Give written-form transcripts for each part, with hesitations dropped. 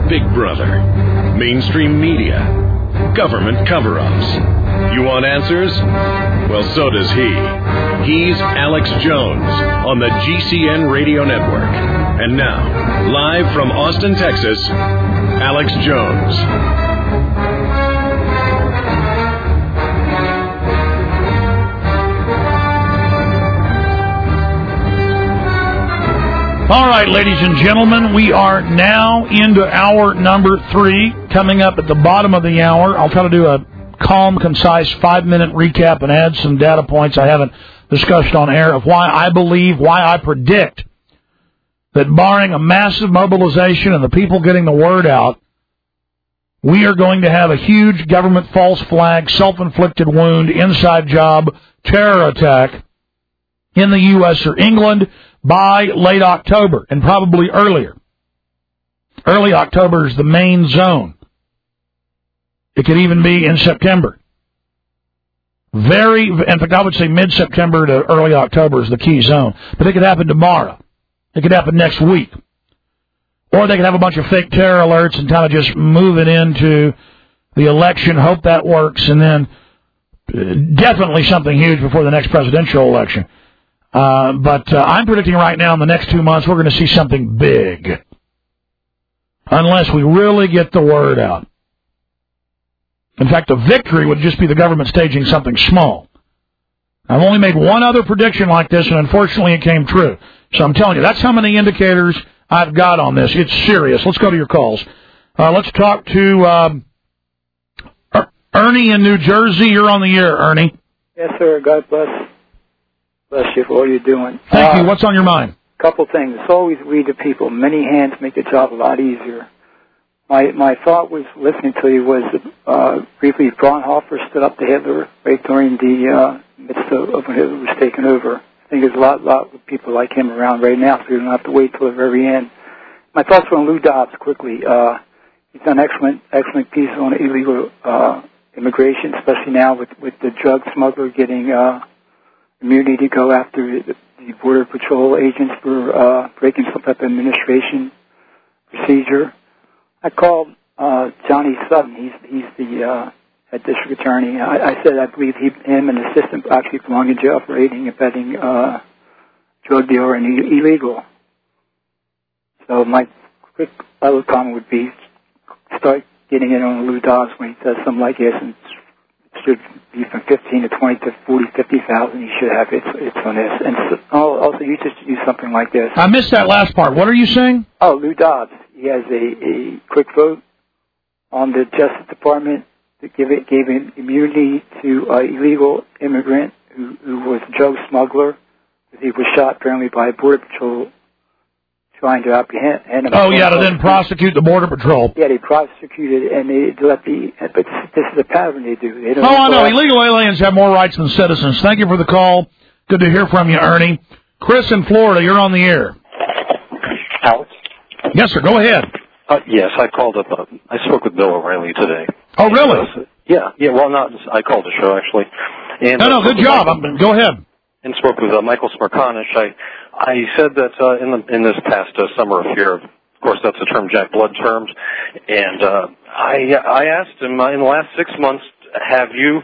Big Brother, mainstream media, government cover-ups. You want answers? Well, so does he. He's Alex Jones on the GCN Radio Network. And now, live from Austin, Texas, Alex Jones. All right, ladies and gentlemen, we are now into hour number 3. Coming up at the bottom of the hour, I'll try to do a calm, concise 5-minute recap and add some data points I haven't discussed on air of why I predict that barring a massive mobilization and the people getting the word out, we are going to have a huge government false flag, self-inflicted wound, inside job, terror attack in the U.S. or England by late October, and probably earlier. Early October is the main zone. It could even be in September. In fact, I would say mid-September to early October is the key zone. But it could happen tomorrow. It could happen next week. Or they could have a bunch of fake terror alerts and kind of just move it into the election, hope that works, and then definitely something huge before the next presidential election. But I'm predicting right now in the next 2 months we're going to see something big. Unless we really get the word out. In fact, the victory would just be the government staging something small. I've only made one other prediction like this, and unfortunately it came true. So I'm telling you, that's how many indicators I've got on this. It's serious. Let's go to your calls. Let's talk to Ernie in New Jersey. You're on the air, Ernie. Yes, sir. God bless you for all you're doing. Thank you. What's on your mind? Couple things. Always read to people. Many hands make the job a lot easier. My thought was listening to you was briefly Fraunhofer stood up to Hitler right during the midst of when Hitler was taking over. I think there's a lot of people like him around right now, so you don't have to wait till the very end. My thoughts were on Lou Dobbs quickly. He's done excellent piece on illegal immigration, especially now with the drug smuggler getting immunity to go after the Border Patrol agents for breaking some type of administration procedure. I called Johnny Sutton. He's the head district attorney. I said I believe him and the assistant actually belong in jail for aiding and abetting drug dealer and illegal. So my quick other comment would be start getting in on Lou Dobbs when he says something like this, and should be from 15 to 20 to 40, 50,000. He should have it's on this. And also, you just use something like this. I missed that last part. What are you saying? Oh, Lou Dobbs. He has a quick vote on the Justice Department that gave him immunity to an illegal immigrant who was a drug smuggler. He was shot apparently by Border Patrol trying to apprehend him. Oh, yeah, to then prosecute the Border Patrol. Yeah, they prosecuted and they let but this is a pattern they do. They don't I know. Illegal aliens have more rights than citizens. Thank you for the call. Good to hear from you, Ernie. Chris in Florida, you're on the air. Alex? Yes, sir. Go ahead. Yes, I called up. I spoke with Bill O'Reilly today. Oh, really? Yeah. Well, I called the show, actually. And no, good job. Go ahead. And spoke with Michael Smerconish. I said that in this past summer affair, of course, that's the term Jack Blood terms, and I asked him in the last 6 months, have you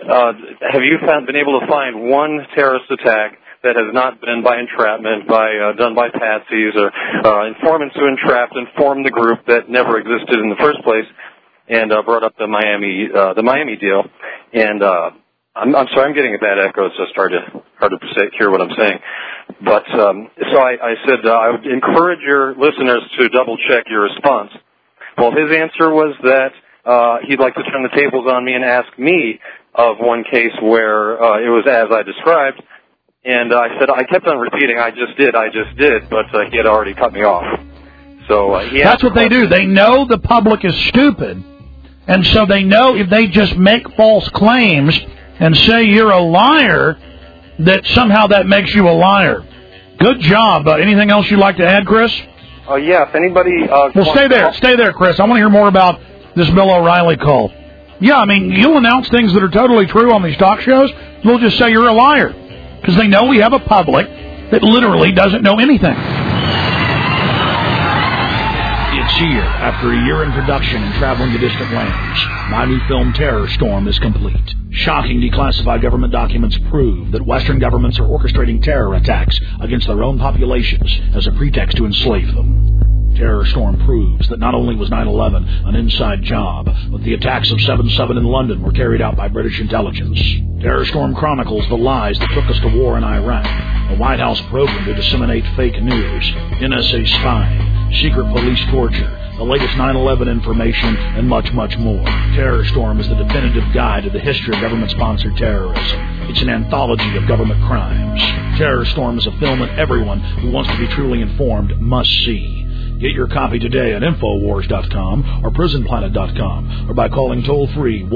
been able to find one terrorist attack that has not been by entrapment, done by patsies or informants who informed the group that never existed in the first place, and brought up the Miami deal. And I'm sorry, I'm getting a bad echo. It's just hard to hear what I'm saying. But so I said I would encourage your listeners to double check your response. Well, his answer was that he'd like to turn the tables on me and ask me of one case where it was as I described. And I said, I kept on repeating, I just did, but he had already cut me off. So that's what they do. They know the public is stupid, and so they know if they just make false claims and say you're a liar, that somehow that makes you a liar. Good job. Anything else you'd like to add, Chris? Yeah, if anybody... well, stay there, Chris. I want to hear more about this Bill O'Reilly call. Yeah, I mean, you'll announce things that are totally true on these talk shows. We'll just say you're a liar. Because they know we have a public that literally doesn't know anything. It's Next year, after a year in production and traveling to distant lands, my new film Terror Storm is complete. Shocking declassified government documents prove that Western governments are orchestrating terror attacks against their own populations as a pretext to enslave them. Terror Storm proves that not only was 9/11 an inside job, but the attacks of 7/7 in London were carried out by British intelligence. Terror Storm chronicles the lies that took us to war in Iraq, a White House program to disseminate fake news, NSA spying, secret police torture, the latest 9/11 information, and much, much more. Terror Storm is the definitive guide to the history of government-sponsored terrorism. It's an anthology of government crimes. Terror Storm is a film that everyone who wants to be truly informed must see. Get your copy today at Infowars.com or PrisonPlanet.com or by calling toll-free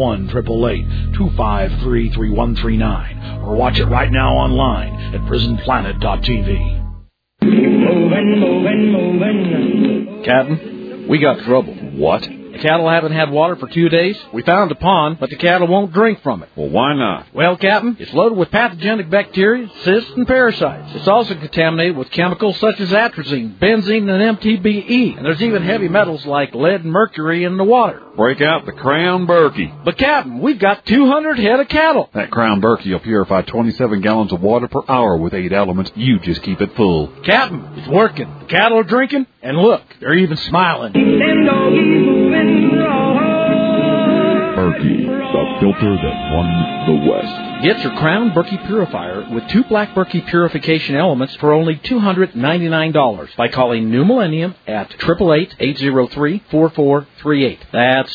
1-888-253-3139 or watch it right now online at PrisonPlanet.tv. Moving. Captain, we got trouble. What? The cattle haven't had water for 2 days. We found a pond, but the cattle won't drink from it. Well, why not? Well, Captain, it's loaded with pathogenic bacteria, cysts, and parasites. It's also contaminated with chemicals such as atrazine, benzene, and MTBE. And there's even heavy metals like lead and mercury in the water. Break out the Crown Berkey. But, Captain, we've got 200 head of cattle. That Crown Berkey will purify 27 gallons of water per hour with 8 elements. You just keep it full. Captain, it's working. The cattle are drinking, and look, they're even smiling. Berkey, the filter that won the West. Get your Crown Berkey purifier with 2 Black Berkey purification elements for only $299 by calling New Millennium at 888-803-4438. That's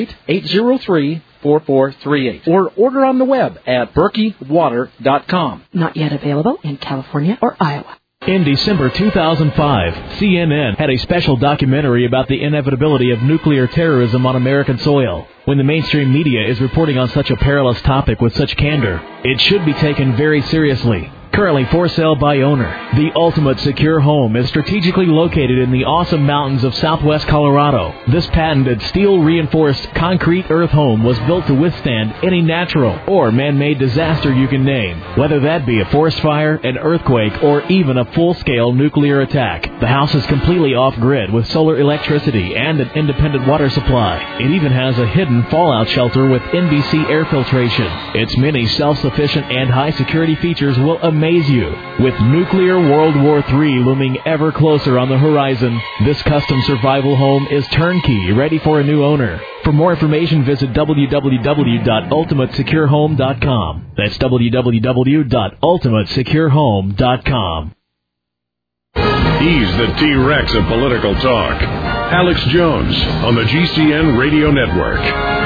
888-803-4438. Or order on the web at BerkeyWater.com. Not yet available in California or Iowa. In December 2005, CNN had a special documentary about the inevitability of nuclear terrorism on American soil. When the mainstream media is reporting on such a perilous topic with such candor, it should be taken very seriously. Currently for sale by owner, the ultimate secure home is strategically located in the awesome mountains of southwest Colorado. This patented steel-reinforced concrete earth home was built to withstand any natural or man-made disaster you can name, whether that be a forest fire, an earthquake, or even a full-scale nuclear attack. The house is completely off-grid with solar electricity and an independent water supply. It even has a hidden fallout shelter with NBC air filtration. Its many self-sufficient and high-security features will amaze you. With nuclear World War III looming ever closer on the horizon, this custom survival home is turnkey, ready for a new owner. For more information, visit www.ultimatesecurehome.com. That's www.ultimatesecurehome.com. He's the T-Rex of political talk. Alex Jones on the GCN Radio Network.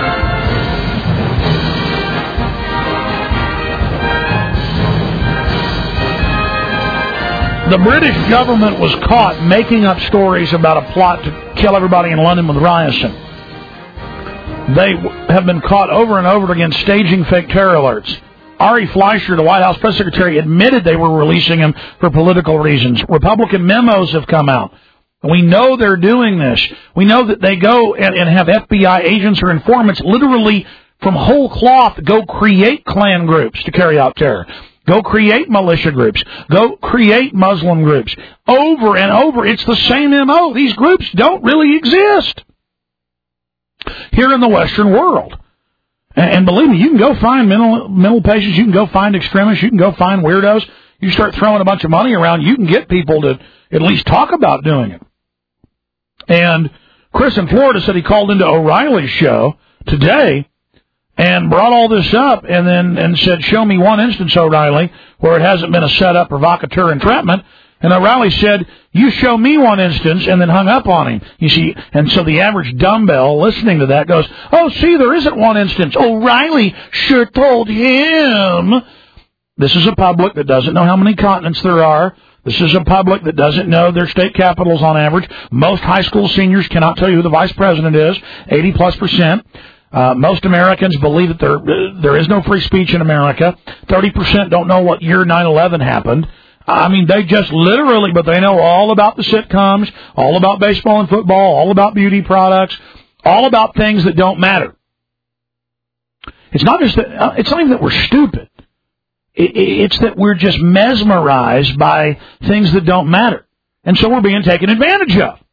The British government was caught making up stories about a plot to kill everybody in London with ryerson. They have been caught over and over again staging fake terror alerts. Ari Fleischer, the White House press secretary, admitted they were releasing him for political reasons. Republican memos have come out. We know they're doing this. We know that they go and have FBI agents or informants literally from whole cloth go create Klan groups to carry out terror. Go create militia groups. Go create Muslim groups. Over and over, it's the same MO. These groups don't really exist here in the Western world. And believe me, you can go find mental patients. You can go find extremists. You can go find weirdos. You start throwing a bunch of money around, you can get people to at least talk about doing it. And Chris in Florida said he called into O'Reilly's show today and brought all this up and said, show me one instance, O'Reilly, where it hasn't been a setup, provocateur, entrapment. And O'Reilly said, you show me one instance, and then hung up on him. You see, and so the average dumbbell listening to that goes, oh, see, there isn't one instance. O'Reilly sure told him. This is a public that doesn't know how many continents there are. This is a public that doesn't know their state capitals on average. Most high school seniors cannot tell you who the vice president is, 80+%. Most Americans believe that there is no free speech in America. 30% don't know what year 9/11 happened. I mean, they just literally, but they know all about the sitcoms, all about baseball and football, all about beauty products, all about things that don't matter. It's not just that, it's not even that we're stupid. It's that we're just mesmerized by things that don't matter. And so we're being taken advantage of.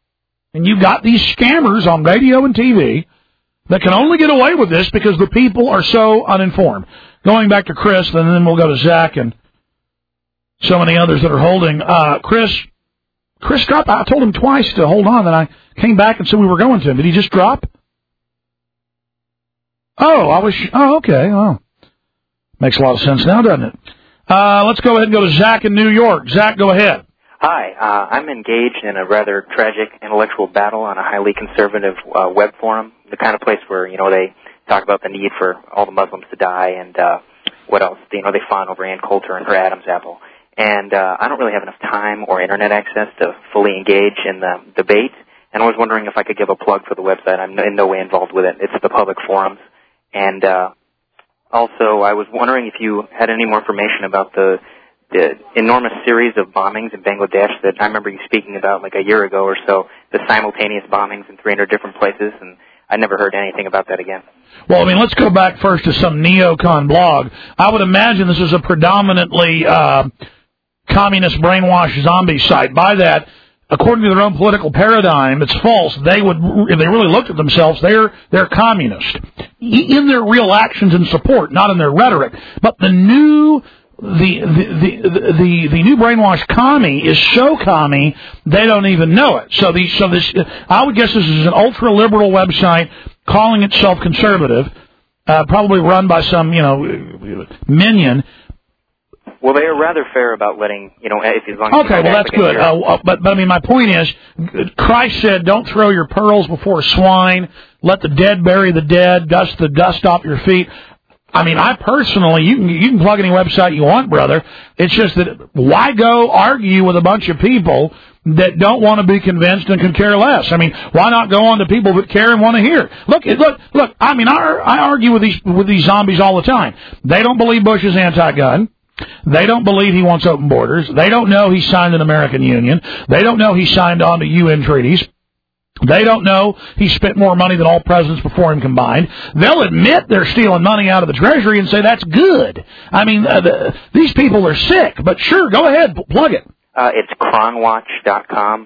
And you've got these scammers on radio and TV that can only get away with this because the people are so uninformed. Going back to Chris, and then we'll go to Zach and so many others that are holding. Chris dropped. I told him twice to hold on, and I came back and said we were going to him. Did he just drop? Okay. Oh, makes a lot of sense now, doesn't it? Let's go ahead and go to Zach in New York. Zach, go ahead. Hi, I'm engaged in a rather tragic intellectual battle on a highly conservative web forum, the kind of place where, they talk about the need for all the Muslims to die and what else? They fawn over Ann Coulter and her Adam's apple. And I don't really have enough time or Internet access to fully engage in the debate, and I was wondering if I could give a plug for the website. I'm in no way involved with it. It's the public forums. And also, I was wondering if you had any more information about the enormous series of bombings in Bangladesh that I remember you speaking about like a year ago or so, the simultaneous bombings in 300 different places, and I never heard anything about that again. Well, let's go back first to some neocon blog. I would imagine this is a predominantly communist brainwash zombie site. By that, according to their own political paradigm, it's false. They would, if they really looked at themselves, they're communist in their real actions and support, not in their rhetoric. But the new brainwash commie is so commie they don't even know it. So this I would guess this is an ultra liberal website calling itself conservative, probably run by some minion. Well, they are rather fair about letting as long as okay, well that's good. But my point is, Christ said, "Don't throw your pearls before swine. Let the dead bury the dead. Dust the dust off your feet." I personally, you can plug any website you want, brother. It's just that why go argue with a bunch of people that don't want to be convinced and can care less? Why not go on to people that care and want to hear? Look. I argue with these zombies all the time. They don't believe Bush is anti-gun. They don't believe he wants open borders. They don't know he signed an American Union. They don't know he signed on to UN treaties. They don't know he spent more money than all presidents before him combined. They'll admit they're stealing money out of the Treasury and say that's good. These people are sick, but sure, go ahead, plug it. It's Cronwatch.com,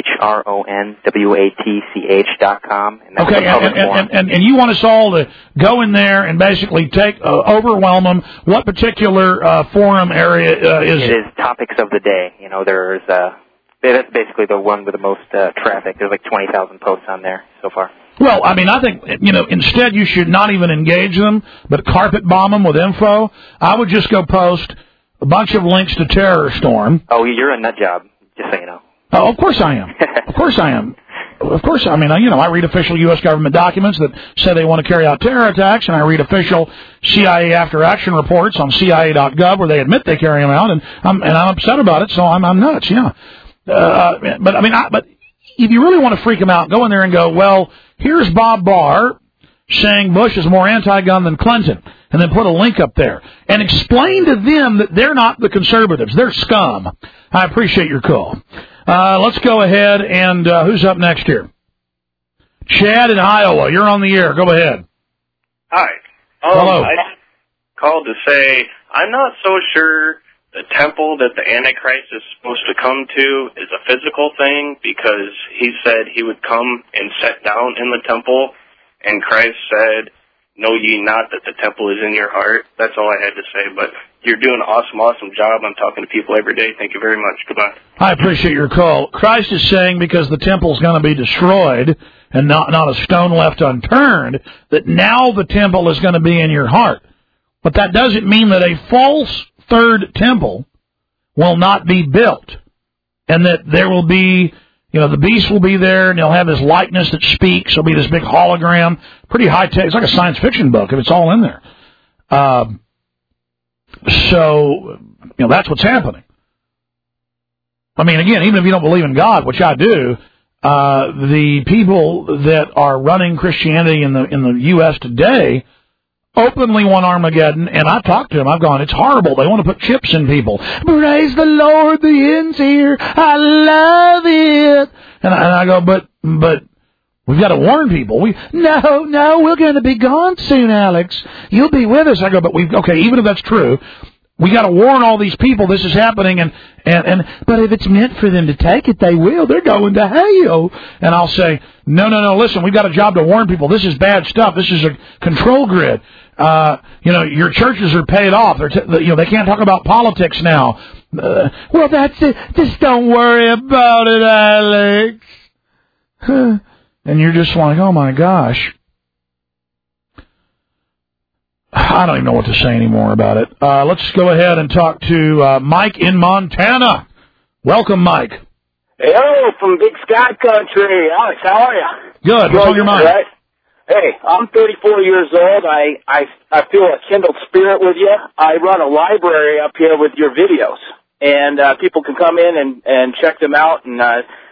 CHRONWATCH.com. Okay, and you want us all to go in there and basically overwhelm them. What particular forum area is it? It is Topics of the Day. That's basically the one with the most traffic. There's like 20,000 posts on there so far. Well, I think, instead you should not even engage them, but carpet bomb them with info. I would just go post a bunch of links to Terror Storm. Oh, you're a nut job, just so you know. Oh, of course I am. Of course I am. Of course, I read official U.S. government documents that say they want to carry out terror attacks, and I read official CIA after-action reports on CIA.gov where they admit they carry them out, and I'm upset about it, so I'm nuts, yeah. But if you really want to freak them out, go in there and go, well, here's Bob Barr saying Bush is more anti-gun than Clinton, and then put a link up there and explain to them that they're not the conservatives. They're scum. I appreciate your call. Let's go ahead and who's up next here? Chad in Iowa. You're on the air. Go ahead. Hi. Hello. I called to say I'm not so sure the temple that the Antichrist is supposed to come to is a physical thing, because he said he would come and sit down in the temple, and Christ said, "Know ye not that the temple is in your heart?" That's all I had to say, but you're doing an awesome job. I'm talking to people every day. Thank you very much. Goodbye. I appreciate your call. Christ is saying because the temple's going to be destroyed and not a stone left unturned, that now the temple is going to be in your heart. But that doesn't mean that a false third temple will not be built, and that there will be, the beast will be there, and they'll have this likeness that speaks. There'll be this big hologram, pretty high tech. It's like a science fiction book, and it's all in there. So that's what's happening. Again, even if you don't believe in God, which I do, the people that are running Christianity in the U.S. today openly want Armageddon, and I've talked to them. I've gone, it's horrible. They want to put chips in people. Praise the Lord, the end's here. I love it. And I go, but we've got to warn people. No, we're going to be gone soon, Alex. You'll be with us. I go, but even if that's true, We got to warn all these people this is happening, and but if it's meant for them to take it, they will. They're going to hell. And I'll say, no. Listen, we've got a job to warn people. This is bad stuff. This is a control grid. Your churches are paid off. They can't talk about politics now. Well, that's it. Just don't worry about it, Alex. And you're just like, oh my gosh. I don't even know what to say anymore about it. Let's go ahead and talk to Mike in Montana. Welcome, Mike. Hello from Big Sky Country. Alex, how are you? Good. What's on your mind? Right? Hey, I'm 34 years old. I feel a kindled spirit with you. I run a library up here with your videos, and people can come in and check them out and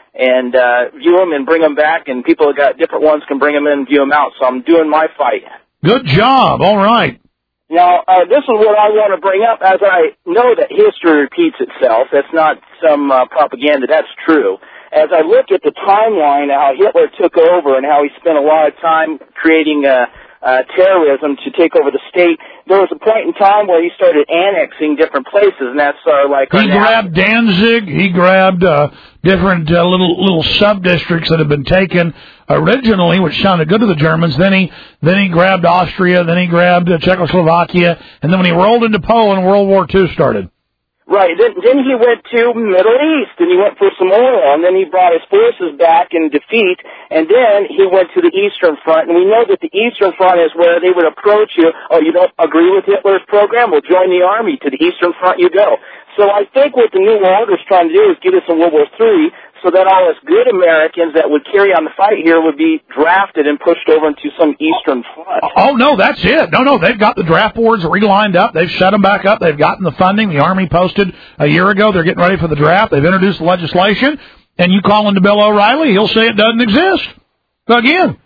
view them and bring them back, and people that got different ones can bring them in and view them out. So I'm doing my fight. Good job. All right. Now, this is what I want to bring up, as I know that history repeats itself. That's not some propaganda. That's true. As I look at the timeline, how Hitler took over and how he spent a lot of time creating terrorism to take over the state, there was a point in time where he started annexing different places, and that's he grabbed Danzig. He grabbed different little sub-districts that had been taken originally, which sounded good to the Germans. Then he grabbed Austria. Then he grabbed Czechoslovakia. And then when he rolled into Poland, World War II started. Right. Then he went to Middle East, and he went for some oil, and then he brought his forces back in defeat, and then he went to the Eastern Front. And we know that the Eastern Front is where they would approach you. Oh, you don't agree with Hitler's program? Well, join the army. To the Eastern Front you go. So I think what the New World Order is trying to do is get us in World War III, so that all us good Americans that would carry on the fight here would be drafted and pushed over into some Eastern Front. Oh, no, that's it. No, they've got the draft boards relined up. They've set them back up. They've gotten the funding. The Army posted a year ago. They're getting ready for the draft. They've introduced the legislation. And you call into Bill O'Reilly, he'll say it doesn't exist. Again,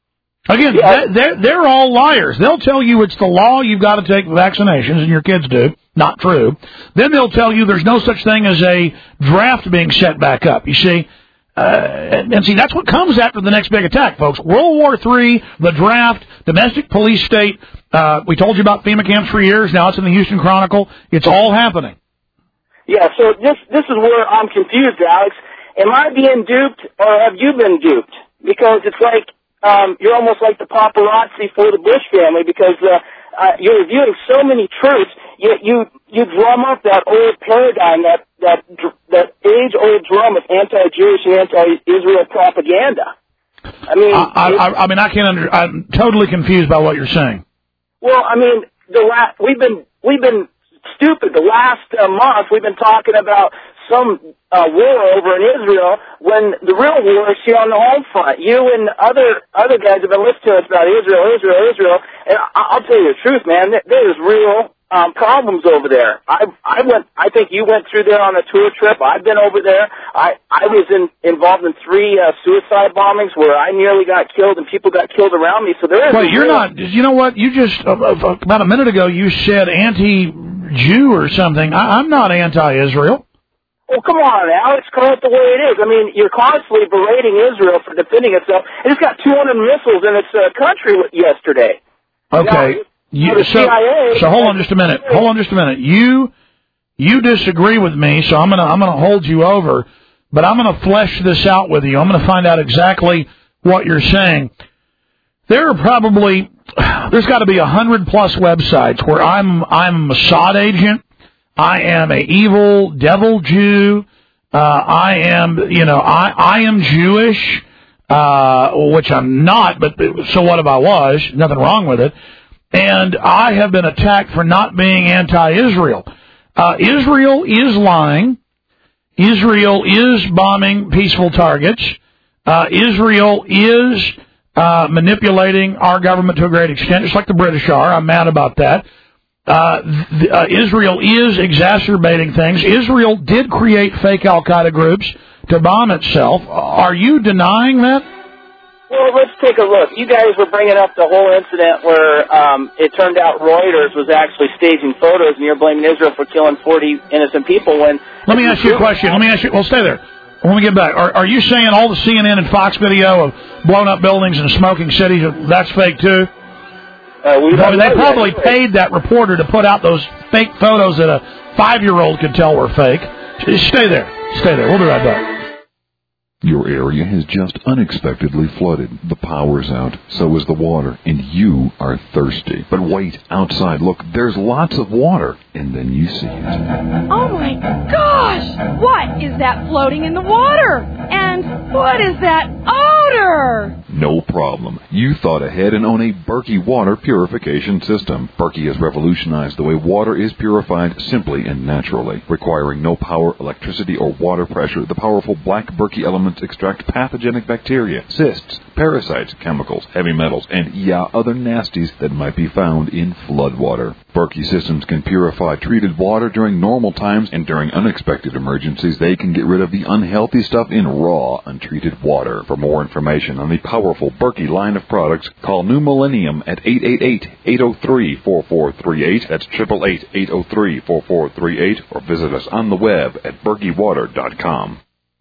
yeah. They're all liars. They'll tell you it's the law, you've got to take vaccinations, and your kids do. Not true. Then they'll tell you there's no such thing as a draft being set back up. You see, and see, that's what comes after the next big attack, folks. World War III, the draft, domestic police state. We told you about FEMA camps for years. Now it's in the Houston Chronicle. It's all happening. Yeah, so this is where I'm confused, Alex. Am I being duped, or have you been duped? Because it's like you're almost like the paparazzi for the Bush family, because you're reviewing so many truths, yet you drum up that old paradigm, that age-old drum of anti-Jewish and anti-Israel propaganda. I mean, I'm totally confused by what you're saying. Well, I mean, we've been stupid. The last month we've been talking about some war over in Israel, when the real war is here on the home front. You and other guys have been listening to us about Israel, and I'll tell you the truth, man. There's real problems over there. I think you went through there on a tour trip. I've been over there. I was involved in 3 suicide bombings where I nearly got killed and people got killed around me. So there is. Well, you're not. You know what? You just about a minute ago you said anti-Jew or something. I'm not anti-Israel. Well, come on, Alex, call it the way it is. I mean, you're constantly berating Israel for defending itself. It's got 200 missiles in its country yesterday. Okay. So hold on just a minute. You disagree with me, so I'm gonna hold you over, but I'm gonna flesh this out with you. I'm gonna find out exactly what you're saying. There's got to be 100+ websites where I'm a Mossad agent. I am a evil devil Jew. I am Jewish, which I'm not, but so what if I was? Nothing wrong with it. And I have been attacked for not being anti-Israel. Israel is lying. Israel is bombing peaceful targets. Israel is manipulating our government to a great extent, just like the British are. I'm mad about that. Israel is exacerbating things. Israel did create fake Al-Qaeda groups to bomb itself. Are you denying that? Well, let's take a look. You guys were bringing up the whole incident where it turned out Reuters was actually staging photos, and you're blaming Israel for killing 40 innocent people. Let me ask you a question. Well, stay there. When we get back, are you saying all the CNN and Fox video of blown up buildings and smoking cities, that's fake too? They probably paid that reporter to put out those fake photos that a 5-year-old could tell were fake. Stay there. We'll be right back. Your area has just unexpectedly flooded. The power's out, so is the water, and you are thirsty. But wait, outside, look, there's lots of water. And then you see it. Oh my gosh! What is that floating in the water? And what is that odor? No problem. You thought ahead and own a Berkey water purification system. Berkey has revolutionized the way water is purified simply and naturally. Requiring no power, electricity, or water pressure, the powerful black Berkey elements extract pathogenic bacteria, cysts, parasites, chemicals, heavy metals, and other nasties that might be found in flood water. Berkey systems can purify treated water during normal times, and during unexpected emergencies, they can get rid of the unhealthy stuff in raw, untreated water. For more information on the powerful Berkey line of products, call New Millennium at 888-803-4438. That's 888-803-4438, or visit us on the web at berkeywater.com.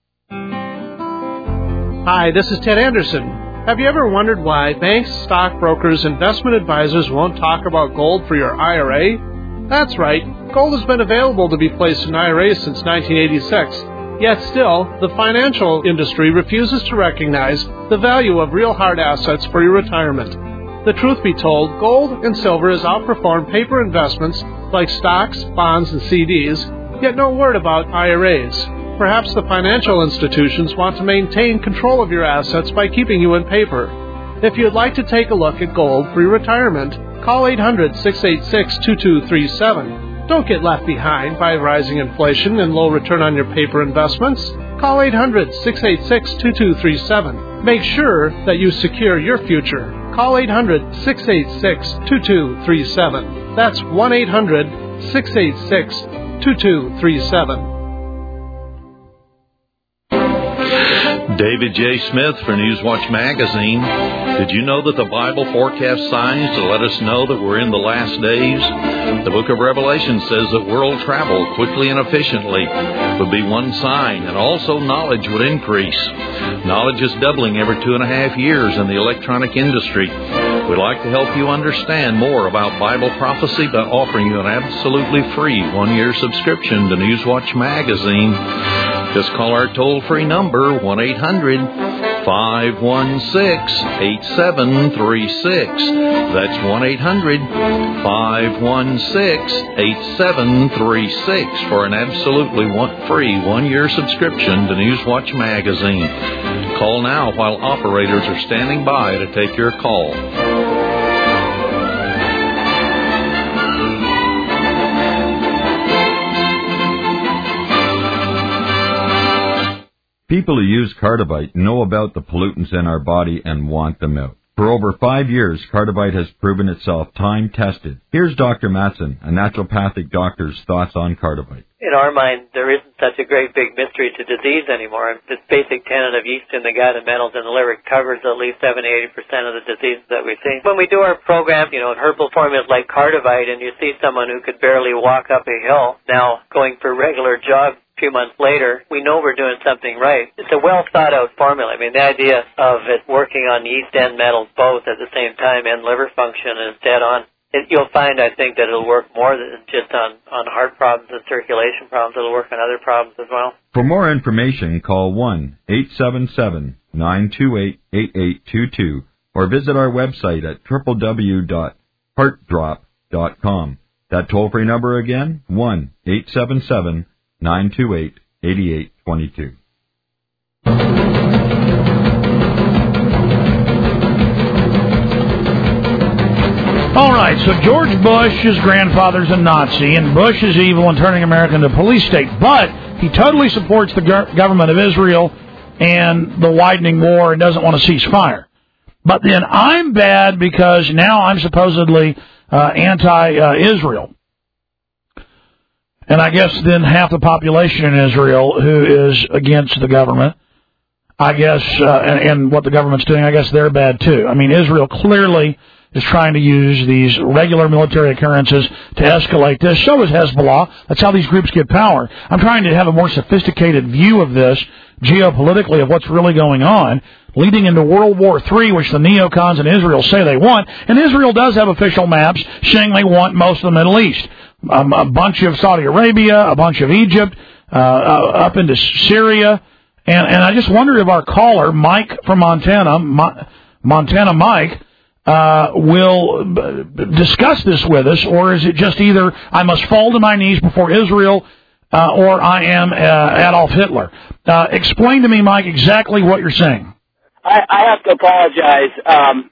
Hi, this is Ted Anderson. Have you ever wondered why banks, stockbrokers, investment advisors won't talk about gold for your IRA? That's right. Gold has been available to be placed in IRAs since 1986. Yet still, the financial industry refuses to recognize the value of real hard assets for your retirement. The truth be told, gold and silver has outperformed paper investments like stocks, bonds, and CDs, yet no word about IRAs. Perhaps the financial institutions want to maintain control of your assets by keeping you in paper. If you'd like to take a look at gold for your retirement, call 800-686-2237. Don't get left behind by rising inflation and low return on your paper investments. Call 800-686-2237. Make sure that you secure your future. Call 800-686-2237. That's 1-800-686-2237. David J. Smith for Newswatch Magazine. Did you know that the Bible forecasts signs to let us know that we're in the last days? The book of Revelation says that world travel quickly and efficiently would be one sign, and also knowledge would increase. Knowledge is doubling every 2.5 years in the electronic industry. We'd like to help you understand more about Bible prophecy by offering you an absolutely free 1-year subscription to Newswatch Magazine. Just call our toll-free number, 1-800-516-8736. That's 1-800-516-8736 for an absolutely free 1-year subscription to Newswatch Magazine. Call now while operators are standing by to take your call. People who use Cardivite know about the pollutants in our body and want them out. For over 5 years, Cardivite has proven itself time-tested. Here's Dr. Matson, a naturopathic doctor's thoughts on Cardivite. In our mind, there isn't such a great big mystery to disease anymore. This basic tenet of yeast in the gut and metals in the liver covers at least 70-80% of the diseases that we see. When we do our program, in herbal formulas like Cardivite, and you see someone who could barely walk up a hill now going for regular jogs, a few months later, we know we're doing something right. It's a well-thought-out formula. I mean, the idea of it working on yeast and metals both at the same time and liver function is dead on. You'll find, I think, that it'll work more than just on heart problems and circulation problems. It'll work on other problems as well. For more information, call 1-877-928-8822 or visit our website at www.heartdrop.com. That toll-free number again, 1-877-928-8822. All right, so George Bush, his grandfather's a Nazi, and Bush is evil and turning America into a police state, but he totally supports the government of Israel and the widening war and doesn't want to cease fire. But then I'm bad because now I'm supposedly anti-Israel. And I guess then half the population in Israel who is against the government, I guess, and what the government's doing, I guess they're bad too. I mean, Israel clearly is trying to use these regular military occurrences to escalate this. So is Hezbollah. That's how these groups get power. I'm trying to have a more sophisticated view of this geopolitically, of what's really going on, leading into World War III, which the neocons in Israel say they want. And Israel does have official maps saying they want most of the Middle East. A bunch of Saudi Arabia, a bunch of Egypt, up into Syria. And I just wonder if our caller, Mike from Montana, Montana Mike, will discuss this with us, or is it just either I must fall to my knees before Israel, or I am Adolf Hitler? Explain to me, Mike, exactly what you're saying. I have to apologize.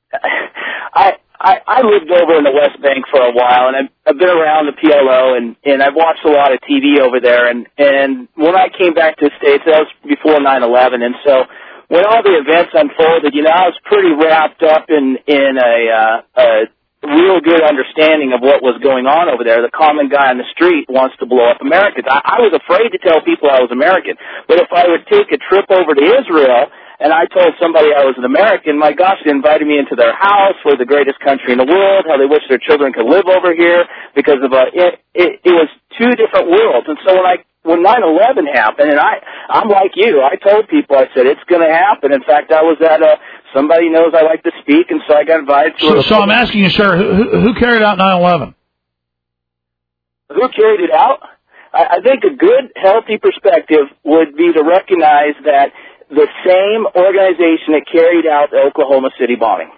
I lived over in the West Bank for a while, and I've been around the PLO, and I've watched a lot of TV over there. And when I came back to the States, that was before 9/11, and so when all the events unfolded, I was pretty wrapped up in a real good understanding of what was going on over there. The common guy on the street wants to blow up Americans. I was afraid to tell people I was American, but if I would take a trip over to Israel and I told somebody I was an American, my gosh, they invited me into their house. We're the greatest country in the world, how they wish their children could live over here, because of it was two different worlds. And so when 9/11 happened, and I'm like you, I told people, I said, it's going to happen. In fact, I was at somebody knows I like to speak, and so I got invited to So I'm asking you, sir, who carried out 9/11? Who carried it out? I think a good, healthy perspective would be to recognize that the same organization that carried out the Oklahoma City bombing.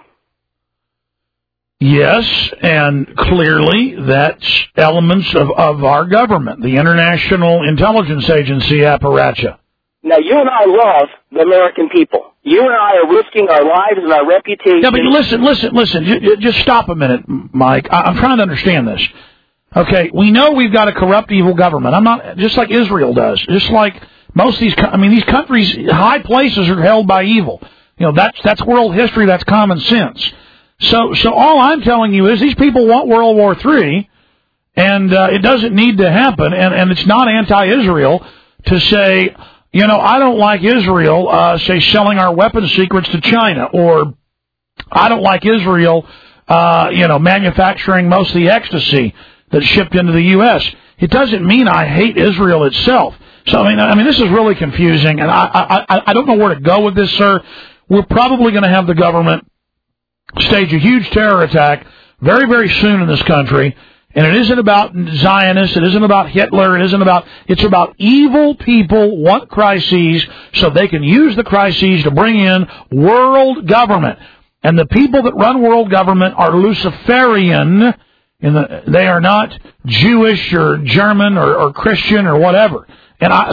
Yes, and clearly that's elements of our government, the International Intelligence Agency apparatus. Now, you and I love the American people. You and I are risking our lives and our reputation. No, but listen. Just stop a minute, Mike. I'm trying to understand this. Okay, we know we've got a corrupt, evil government. I'm not, just like Israel does. Just like most of these, these countries, high places are held by evil. That's world history. That's common sense. So all I'm telling you is these people want World War III, and it doesn't need to happen, and it's not anti-Israel to say, I don't like Israel, say, selling our weapons secrets to China, or I don't like Israel, manufacturing most of the ecstasy that's shipped into the U.S. It doesn't mean I hate Israel itself. So, this is really confusing, and I don't know where to go with this, sir. We're probably going to have the government stage a huge terror attack very, very soon in this country. And it isn't about Zionists. It isn't about Hitler. It's about evil people want crises so they can use the crises to bring in world government. And the people that run world government are Luciferian. They are not Jewish or German or Christian or whatever. And I've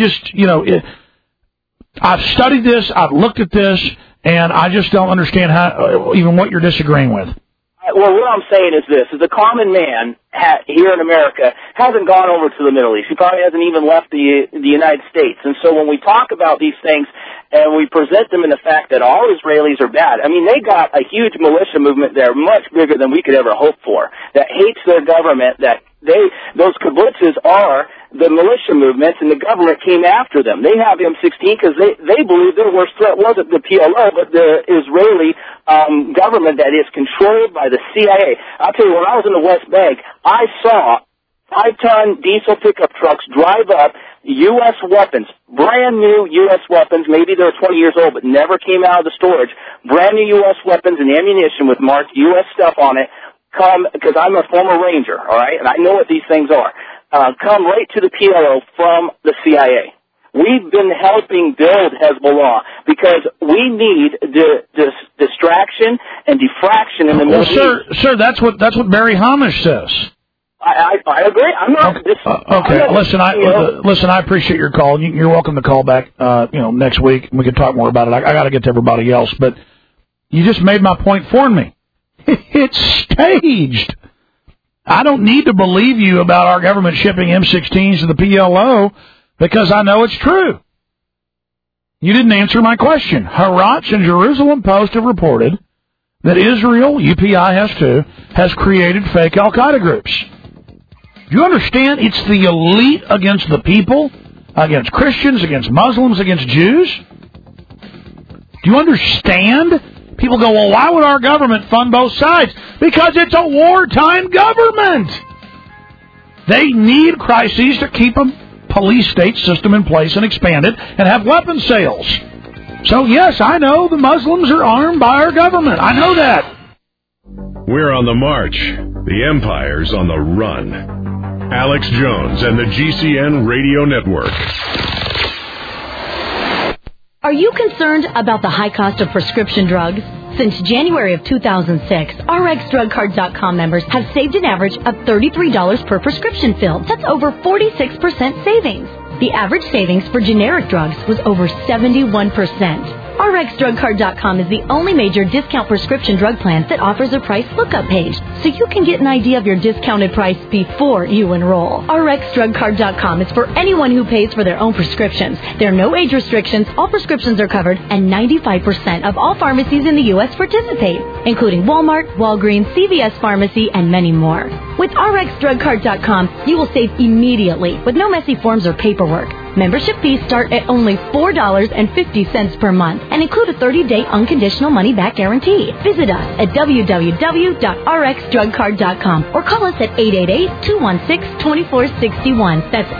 studied this. I've looked at this. And I just don't understand even what you're disagreeing with. Well, what I'm saying is this, is the common man here in America hasn't gone over to the Middle East. He probably hasn't even left the United States. And so when we talk about these things and we present them in the fact that all Israelis are bad, they got a huge militia movement there, much bigger than we could ever hope for, that hates their government, that those kibbutzes are the militia movements, and the government came after them. They have M16 because they believe their worst threat wasn't the PLO, but the Israeli government that is controlled by the CIA. I'll tell you, when I was in the West Bank, I saw 5-ton diesel pickup trucks drive up U.S. weapons, brand new U.S. weapons. Maybe they're 20 years old, but never came out of the storage. Brand new U.S. weapons and ammunition with marked U.S. stuff on it. Because I'm a former Ranger, all right, and I know what these things are. Come right to the PLO from the CIA. We've been helping build Hezbollah because we need distraction and diffraction in the Middle East. Sir, that's what Barry Hamish says. I agree. I'm not. Okay. Listen. I appreciate your call. You're welcome to call back. Next week we can talk more about it. I got to get to everybody else, but you just made my point for me. It's staged. I don't need to believe you about our government shipping M16s to the PLO because I know it's true. You didn't answer my question. Haaretz and Jerusalem Post have reported that Israel, UPI has too, has created fake Al-Qaeda groups. Do you understand? It's the elite against the people, against Christians, against Muslims, against Jews. Do you understand? People go, well, why would our government fund both sides? Because it's a wartime government. They need crises to keep a police state system in place and expand it and have weapons sales. So, yes, I know the Muslims are armed by our government. I know that. We're on the march. The empire's on the run. Alex Jones and the GCN Radio Network. Are you concerned about the high cost of prescription drugs? Since January of 2006, RxDrugCard.com members have saved an average of $33 per prescription fill. That's over 46% savings. The average savings for generic drugs was over 71%. RxDrugCard.com is the only major discount prescription drug plan that offers a price lookup page, so you can get an idea of your discounted price before you enroll. RxDrugCard.com is for anyone who pays for their own prescriptions. There are no age restrictions, all prescriptions are covered, and 95% of all pharmacies in the U.S. participate, including Walmart, Walgreens, CVS Pharmacy, and many more. With RxDrugCard.com, you will save immediately with no messy forms or paperwork. Membership fees start at only $4.50 per month and include a 30-day unconditional money-back guarantee. Visit us at www.rxdrugcard.com or call us at 888-216-2461. That's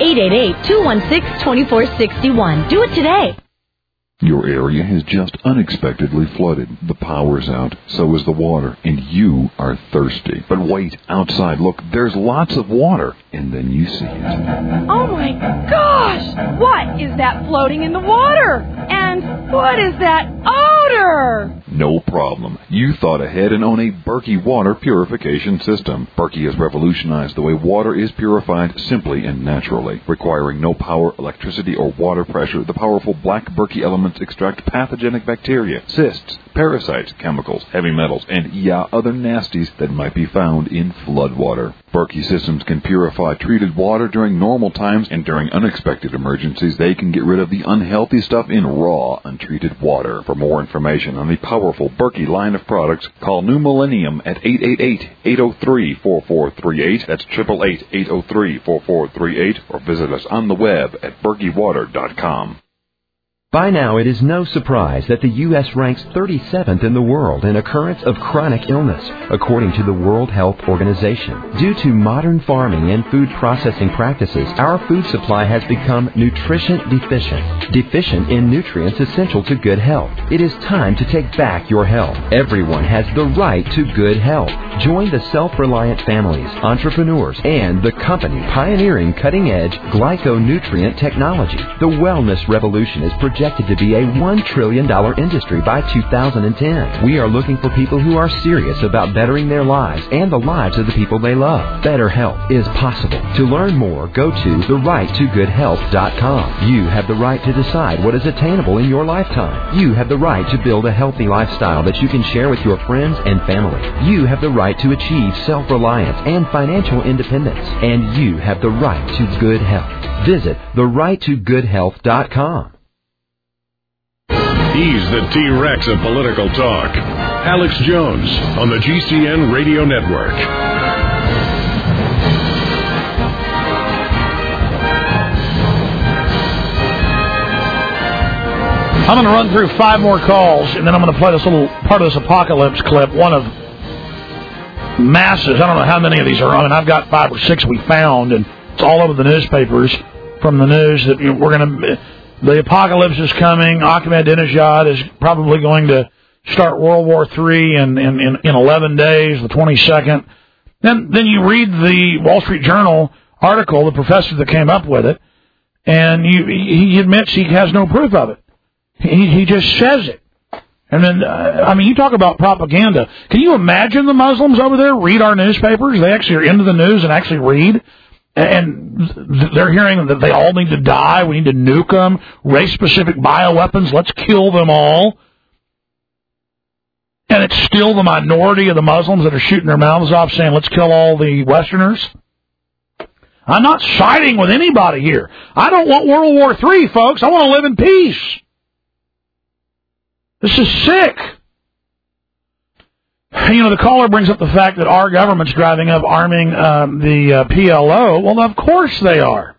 888-216-2461. Do it today. Your area has just unexpectedly flooded. The power's out, so is the water, and you are thirsty. But wait, outside, look, there's lots of water. And then you see it. Oh my gosh! What is that floating in the water? And what is that odor? No problem. You thought ahead and own a Berkey water purification system. Berkey has revolutionized the way water is purified simply and naturally. Requiring no power, electricity, or water pressure, the powerful black Berkey elements extract pathogenic bacteria, cysts, parasites, chemicals, heavy metals, and other nasties that might be found in floodwater. Berkey systems can purify treated water during normal times, and during unexpected emergencies, they can get rid of the unhealthy stuff in raw, untreated water. For more information on the powerful Berkey line of products, call New Millennium at 888-803-4438. That's 888-803-4438, or visit us on the web at berkeywater.com. By now, it is no surprise that the U.S. ranks 37th in the world in occurrence of chronic illness, according to the World Health Organization. Due to modern farming and food processing practices, our food supply has become nutrition deficient in nutrients essential to good health. It is time to take back your health. Everyone has the right to good health. Join the self-reliant families, entrepreneurs, and the company pioneering cutting-edge glyconutrient technology. The wellness revolution is projected to be a $1 trillion industry by 2010. We are looking for people who are serious about bettering their lives and the lives of the people they love. Better health is possible. To learn more, go to therighttogoodhealth.com. You have the right to decide what is attainable in your lifetime. You have the right to build a healthy lifestyle that you can share with your friends and family. You have the right to achieve self-reliance and financial independence. And you have the right to good health. Visit therighttogoodhealth.com. He's the T-Rex of political talk. Alex Jones on the GCN Radio Network. I'm going to run through 5 more calls, and then I'm going to play this little part of this apocalypse clip, one of masses. I don't know how many of these are on, and I've got 5 or 6 we found, and it's all over the newspapers from the news that we're going to... The apocalypse is coming. Ahmadinejad is probably going to start World War III in 11 days, the 22nd. Then you read the Wall Street Journal article, the professor that came up with it, and he admits he has no proof of it. He just says it. And then, you talk about propaganda. Can you imagine the Muslims over there read our newspapers? They actually are into the news and actually read. And they're hearing that they all need to die. We need to nuke them. Race-specific bioweapons. Let's kill them all. And it's still the minority of the Muslims that are shooting their mouths off saying, let's kill all the Westerners. I'm not siding with anybody here. I don't want World War III, folks. I want to live in peace. This is sick. The caller brings up the fact that our government's driving up arming the PLO. Well, of course they are.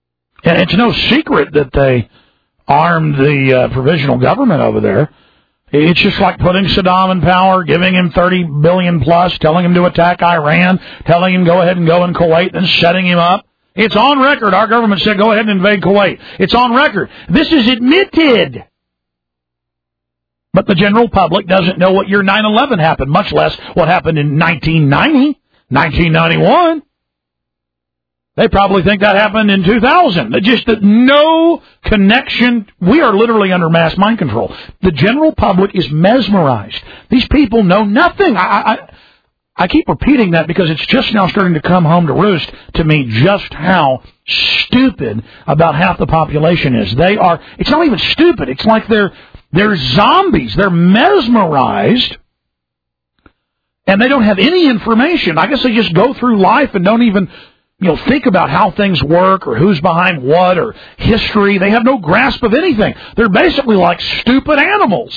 And it's no secret that they armed the provisional government over there. It's just like putting Saddam in power, giving him $30 billion plus, telling him to attack Iran, telling him go ahead and go in Kuwait, then setting him up. It's on record. Our government said go ahead and invade Kuwait. It's on record. This is admitted. But the general public doesn't know what year 9/11 happened, much less what happened in 1990, 1991. They probably think that happened in 2000. Just no connection. We are literally under mass mind control. The general public is mesmerized. These people know nothing. I keep repeating that because it's just now starting to come home to roost to me just how stupid about half the population is. It's not even stupid. It's like they're zombies. They're mesmerized, and they don't have any information. I guess they just go through life and don't even, think about how things work or who's behind what or history. They have no grasp of anything. They're basically like stupid animals.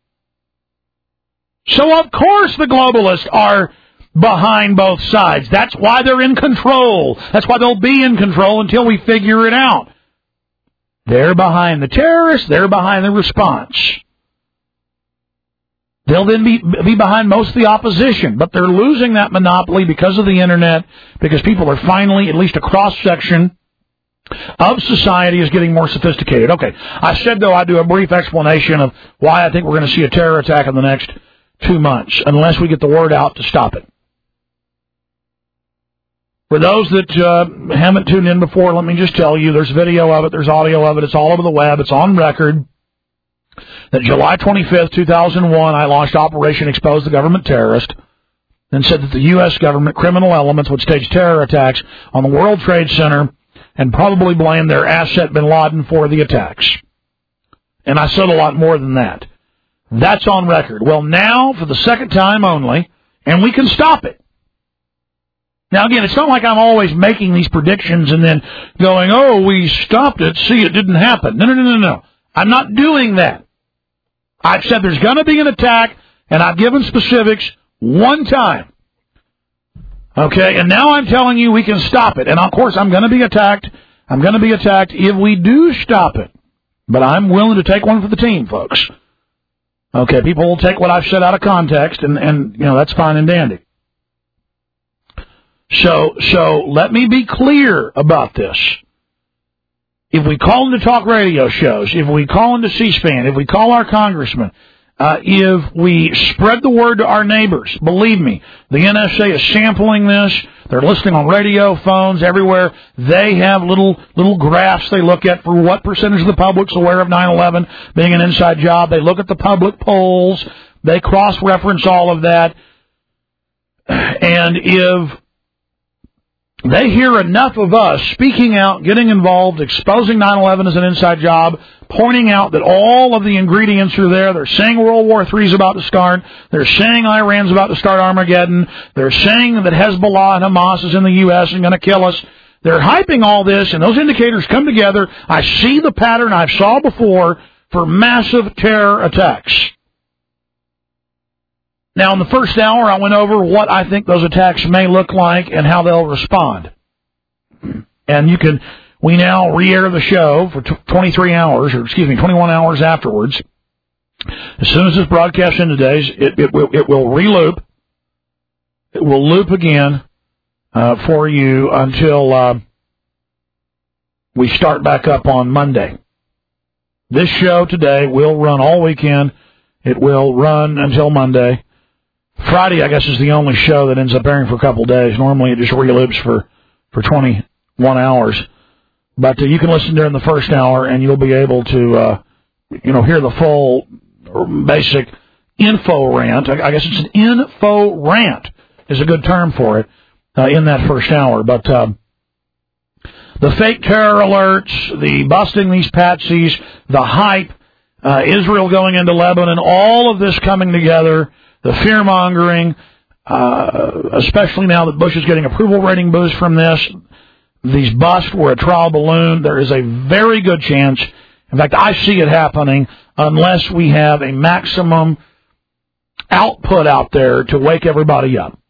So, of course, the globalists are behind both sides. That's why they're in control. That's why they'll be in control until we figure it out. They're behind the terrorists. They're behind the response. They'll then be behind most of the opposition, but they're losing that monopoly because of the Internet, because people are finally, at least a cross-section of society is getting more sophisticated. Okay, I said, though, I'd do a brief explanation of why I think we're going to see a terror attack in the next 2 months, unless we get the word out to stop it. For those that haven't tuned in before, let me just tell you, there's video of it, there's audio of it, it's all over the web, it's on record, that July 25th, 2001, I launched Operation Expose the Government Terrorist, and said that the U.S. government criminal elements would stage terror attacks on the World Trade Center and probably blame their asset bin Laden for the attacks. And I said a lot more than that. That's on record. Well, now, for the second time only, and we can stop it. Now, again, it's not like I'm always making these predictions and then going, oh, we stopped it, see, it didn't happen. No. I'm not doing that. I've said there's going to be an attack, and I've given specifics one time. Okay, and now I'm telling you we can stop it. And, of course, I'm going to be attacked. I'm going to be attacked if we do stop it. But I'm willing to take one for the team, folks. Okay, people will take what I've said out of context, and that's fine and dandy. So let me be clear about this. If we call into talk radio shows, if we call into C-SPAN, if we call our congressmen, if we spread the word to our neighbors, believe me, the NSA is sampling this. They're listening on radio, phones, everywhere. They have little graphs they look at for what percentage of the public's aware of 9/11 being an inside job. They look at the public polls. They cross-reference all of that. And if they hear enough of us speaking out, getting involved, exposing 9/11 as an inside job, pointing out that all of the ingredients are there. They're saying World War III is about to start. They're saying Iran's about to start Armageddon. They're saying that Hezbollah and Hamas is in the U.S. and going to kill us. They're hyping all this, and those indicators come together. I see the pattern I've saw before for massive terror attacks. Now, in the first hour, I went over what I think those attacks may look like and how they'll respond. And we now re-air the show for 21 hours afterwards. As soon as this broadcast in today, it will re-loop. It will loop again for you until we start back up on Monday. This show today will run all weekend. It will run until Monday. Friday, I guess, is the only show that ends up airing for a couple of days. Normally, it just reloops for 21 hours. But you can listen during the first hour, and you'll be able to, hear the full basic info rant. I guess it's an info rant is a good term for it in that first hour. But the fake terror alerts, the busting these patsies, the hype, Israel going into Lebanon, all of this coming together. The fear-mongering, especially now that Bush is getting approval rating boost from this, these busts were a trial balloon. There is a very good chance, in fact, I see it happening, unless we have a maximum output out there to wake everybody up.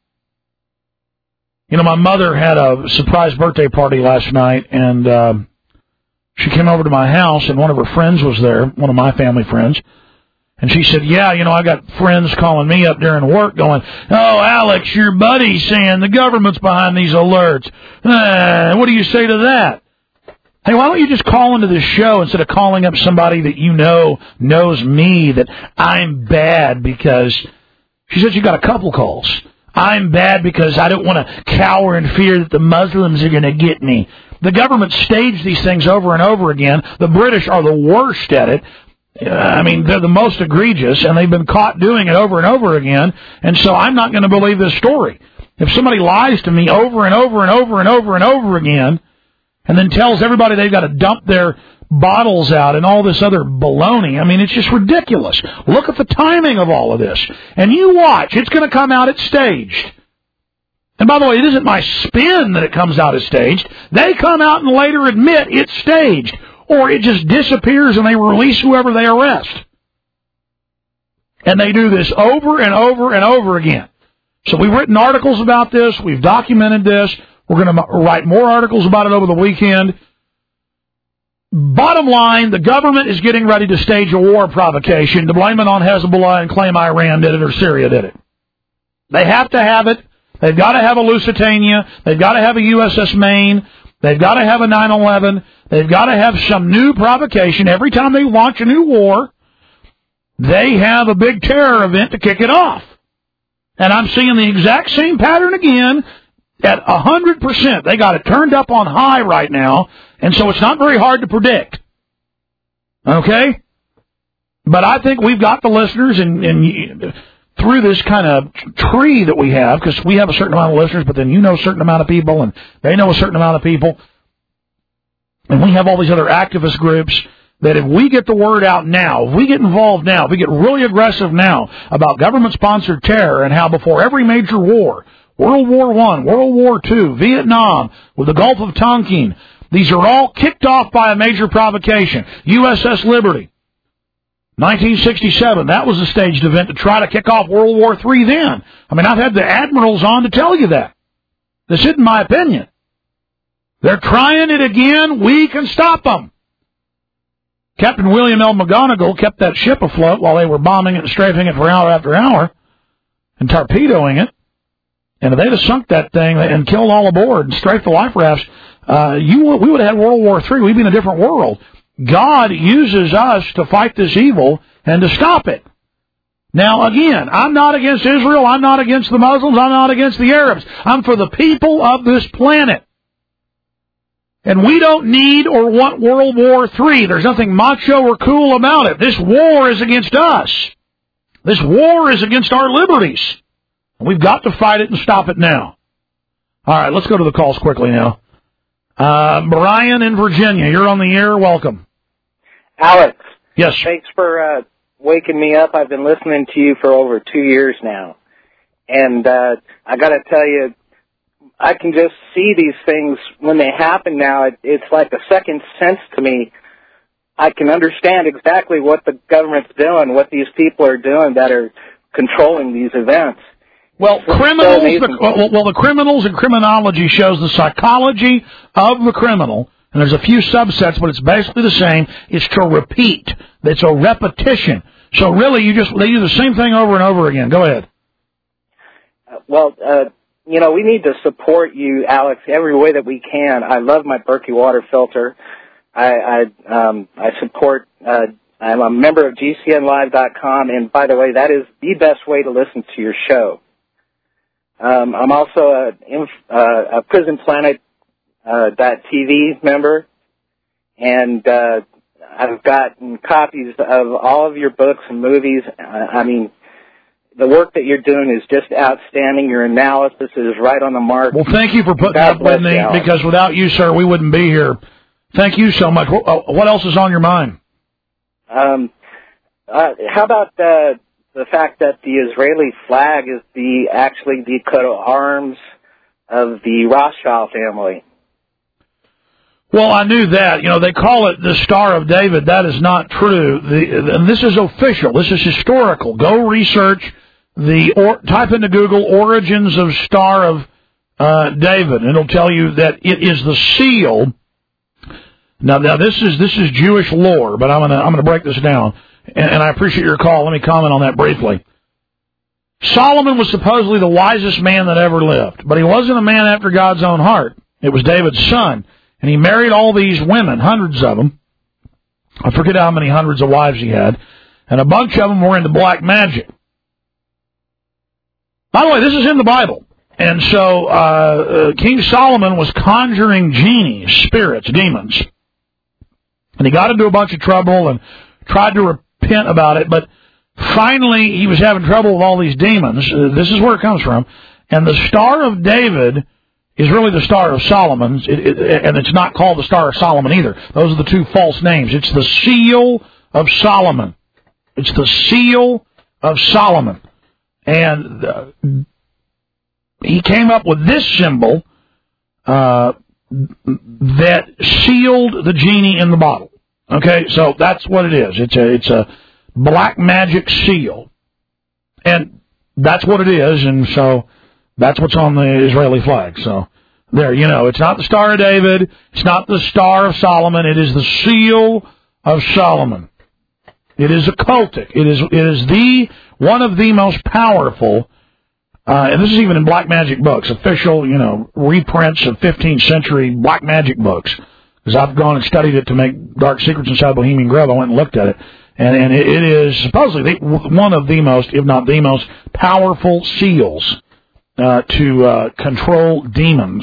My mother had a surprise birthday party last night, and she came over to my house, and one of her friends was there, one of my family friends. And she said, yeah, I got friends calling me up during work going, oh, Alex, your buddy's saying the government's behind these alerts. What do you say to that? Hey, why don't you just call into this show instead of calling up somebody that knows me, that I'm bad because... She said she got a couple calls. I'm bad because I don't want to cower in fear that the Muslims are going to get me. The government staged these things over and over again. The British are the worst at it. They're the most egregious, and they've been caught doing it over and over again, and so I'm not going to believe this story. If somebody lies to me over and over and over and over and over again, and then tells everybody they've got to dump their bottles out and all this other baloney, it's just ridiculous. Look at the timing of all of this. And you watch, it's going to come out it's staged. And by the way, it isn't my spin that it comes out as staged. They come out and later admit it's staged. Or it just disappears and they release whoever they arrest. And they do this over and over and over again. So we've written articles about this. We've documented this. We're going to write more articles about it over the weekend. Bottom line, the government is getting ready to stage a war provocation to blame it on Hezbollah and claim Iran did it or Syria did it. They have to have it. They've got to have a Lusitania. They've got to have a USS Maine. They've got to have a 9/11. They've got to have some new provocation. Every time they launch a new war, they have a big terror event to kick it off. And I'm seeing the exact same pattern again at 100%. They got it turned up on high right now, and so it's not very hard to predict. Okay? But I think we've got the listeners, and through this kind of tree that we have, because we have a certain amount of listeners, but then a certain amount of people, and they know a certain amount of people. And we have all these other activist groups that if we get the word out now, if we get involved now, if we get really aggressive now about government-sponsored terror and how before every major war, World War I, World War II, Vietnam, with the Gulf of Tonkin, these are all kicked off by a major provocation. USS Liberty, 1967, that was a staged event to try to kick off World War III then. I've had the admirals on to tell you that. This isn't my opinion. They're trying it again. We can stop them. Captain William L. McGonigal kept that ship afloat while they were bombing it and strafing it for hour after hour and torpedoing it. And if they'd have sunk that thing and killed all aboard and strafed the life rafts, we would have had World War III. We'd be in a different world. God uses us to fight this evil and to stop it. Now, again, I'm not against Israel. I'm not against the Muslims. I'm not against the Arabs. I'm for the people of this planet. And we don't need or want World War III. There's nothing macho or cool about it. This war is against us. This war is against our liberties. We've got to fight it and stop it now. All right, let's go to the calls quickly now. Brian in Virginia, you're on the air. Welcome. Alex. Yes. Thanks for waking me up. I've been listening to you for over 2 years now. And I got to tell you, I can just see these things when they happen now. It's like a second sense to me. I can understand exactly what the government's doing, what these people are doing that are controlling these events. Well, the criminals and criminology shows the psychology of the criminal, and there's a few subsets, but it's basically the same. It's to repeat. It's a repetition. So really, they do the same thing over and over again. Go ahead. We need to support you, Alex, every way that we can. I love my Berkey water filter. I support. I'm a member of GCNlive.com, and by the way, that is the best way to listen to your show. I'm also a Prison Planet .tv member, and I've gotten copies of all of your books and movies. The work that you're doing is just outstanding. Your analysis is right on the mark. Well, thank you for putting up with me, because without you, sir, we wouldn't be here. Thank you so much. What else is on your mind? How about the fact that the Israeli flag is actually the coat of arms of the Rothschild family? Well, I knew that. They call it the Star of David. That is not true. And this is official. This is historical. Go research type into Google origins of Star of David, and it'll tell you that it is the seal. Now this is Jewish lore, but I'm gonna break this down. and I appreciate your call. Let me comment on that briefly. Solomon was supposedly the wisest man that ever lived, but he wasn't a man after God's own heart. It was David's son, and he married all these women, hundreds of them. I forget how many hundreds of wives he had, and a bunch of them were into black magic. By the way, this is in the Bible. And so King Solomon was conjuring genies, spirits, demons. And he got into a bunch of trouble and tried to repent about it, but finally he was having trouble with all these demons. This is where it comes from. And the Star of David is really the Star of Solomon, and it's not called the Star of Solomon either. Those are the two false names. It's the Seal of Solomon. It's the Seal of Solomon. And he came up with this symbol that sealed the genie in the bottle. Okay, so that's what it is. It's a black magic seal. And that's what it is, and so that's what's on the Israeli flag. So there, it's not the Star of David, it's not the Star of Solomon, it is the Seal of Solomon. It is occultic. It is the one of the most powerful, and this is even in black magic books, official, reprints of 15th century black magic books. Because I've gone and studied it to make Dark Secrets Inside Bohemian Grove. I went and looked at it. And it is supposedly one of the most, if not the most, powerful seals to control demons.